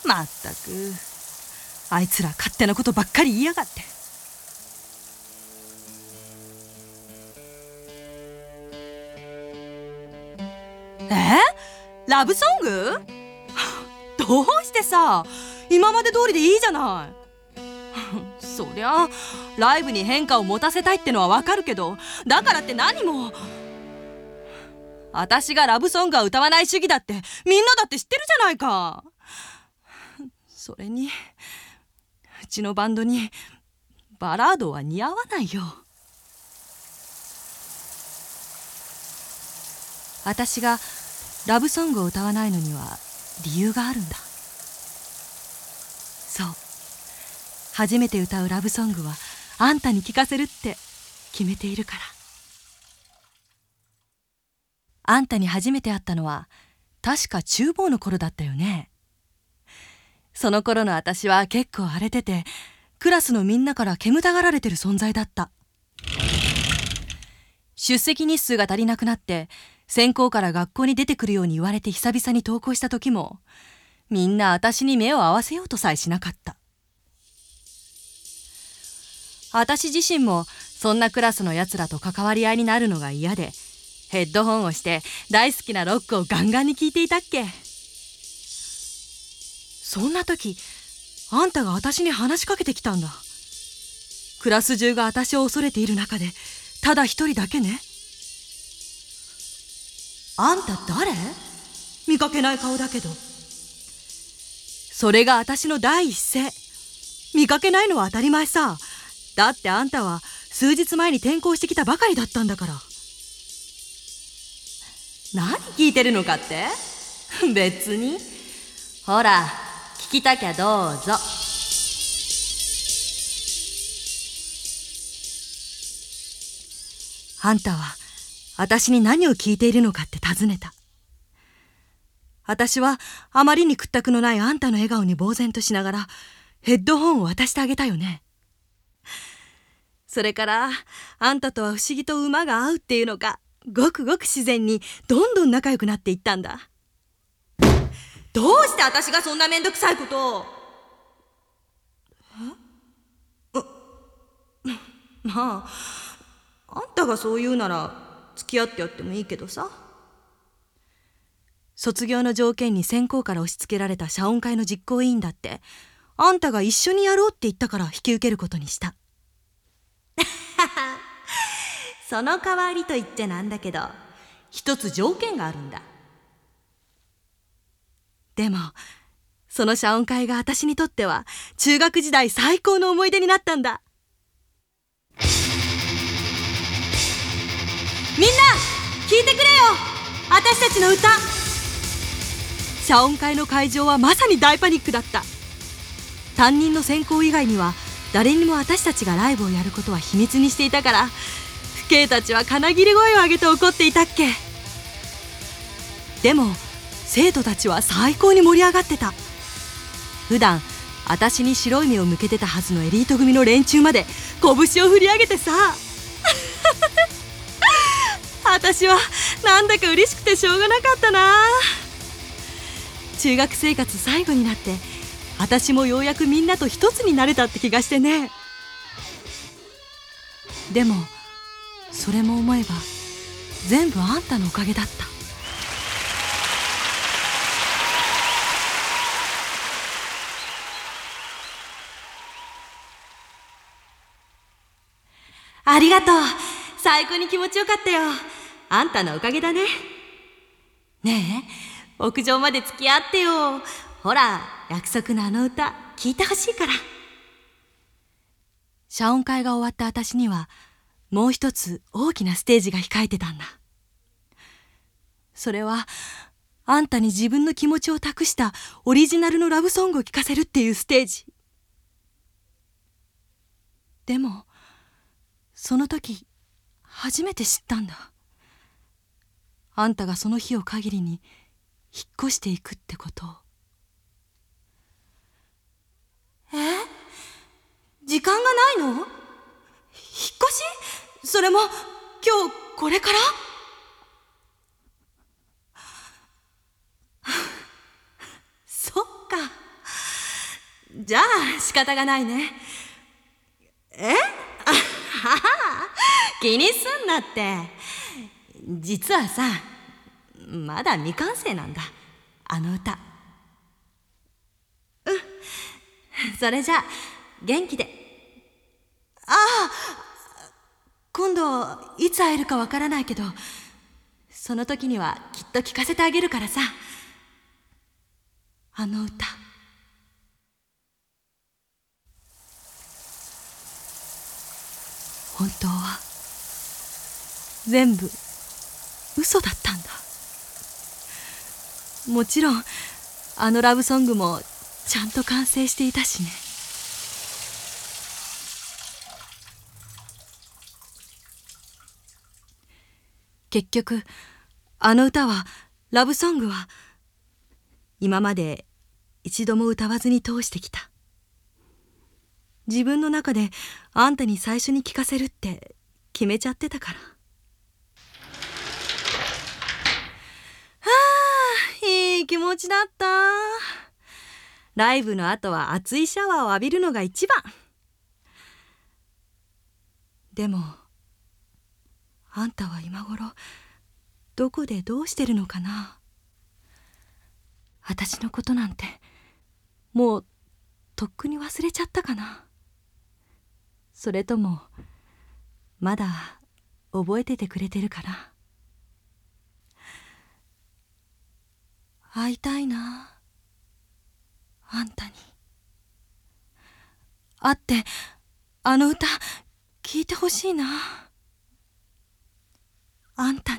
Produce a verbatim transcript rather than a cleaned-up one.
まったくあいつら勝手なことばっかり言いやがって。え？ラブソング？どうしてさ、今まで通りでいいじゃない。そりゃライブに変化を持たせたいってのはわかるけど、だからって何も。私がラブソングは歌わない主義だってみんなだって知ってるじゃないか。それにうちのバンドにバラードは似合わないよ。私がラブソングを歌わないのには理由があるんだ。そう、初めて歌うラブソングはあんたに聴かせるって決めているから。あんたに初めて会ったのは確か厨房の頃だったよね。その頃の私は結構荒れてて、クラスのみんなから煙たがられてる存在だった。出席日数が足りなくなって専攻から学校に出てくるように言われて久々に登校した時も、みんな私に目を合わせようとさえしなかった。私自身もそんなクラスのやつらと関わり合いになるのが嫌で、ヘッドホンをして大好きなロックをガンガンに聴いていたっけ。そんな時あんたが私に話しかけてきたんだ。クラス中が私を恐れている中でただ一人だけね。あんた誰？見かけない顔だけど。それが私の第一声。見かけないのは当たり前さ。だってあんたは数日前に転校してきたばかりだったんだから。何聞いてるのかって？別に。ほら、聞きたきゃどうぞ。あんたは私に何を聞いているのかって尋ねた。私はあまりに屈託のないあんたの笑顔に呆然としながらヘッドホンを渡してあげたよね。それからあんたとは不思議と馬が合うっていうのか、ごくごく自然にどんどん仲良くなっていったんだ。どうして私がそんなめんどくさいことを。え？まああんたがそう言うなら付き合ってやってもいいけどさ。卒業の条件に専攻から押し付けられた謝恩会の実行委員だってあんたが一緒にやろうって言ったから引き受けることにした。その代わりと言っちゃなんだけど、一つ条件があるんだ。でもその謝恩会が私にとっては中学時代最高の思い出になったんだ。みんな聞いてくれよ、私たちの歌。謝恩会の会場はまさに大パニックだった。担任の専攻以外には誰にも私たちがライブをやることは秘密にしていたから、父兄たちは金切り声を上げて怒っていたっけ。でも生徒たちは最高に盛り上がってた。普段私に白い目を向けてたはずのエリート組の連中まで拳を振り上げてさ。私はなんだか嬉しくてしょうがなかったな。中学生活最後になって私もようやくみんなと一つになれたって気がしてね。でもそれも思えば全部あんたのおかげだった。ありがとう。最高に気持ちよかったよ。あんたのおかげだね。ねえ、屋上まで付き合ってよ。ほら、約束のあの歌聞いてほしいから。謝恩会が終わった私にはもう一つ大きなステージが控えてたんだ。それはあんたに自分の気持ちを託したオリジナルのラブソングを聴かせるっていうステージ。でもその時初めて知ったんだ。あんたがその日を限りに引っ越していくってことを。え？時間がないの？引っ越し？それも今日これから？そっか。 じゃあ仕方がないね。え気にすんなって。実はさ、まだ未完成なんだ、あの歌。うん、それじゃあ元気で。ああ、今度いつ会えるかわからないけど、その時にはきっと聞かせてあげるからさ、あの歌。本当は全部嘘だったんだ。もちろんあのラブソングもちゃんと完成していたしね。結局あの歌は、ラブソングは今まで一度も歌わずに通してきた。自分の中であんたに最初に聞かせるって決めちゃってたから。はあ、いい気持ちだった。ライブの後は熱いシャワーを浴びるのが一番。でもあんたは今頃どこでどうしてるのかな。私のことなんてもうとっくに忘れちゃったかな。それともまだ覚えててくれてるかな。会いたいな、あんたに。会ってあの歌聞いてほしいな。あんた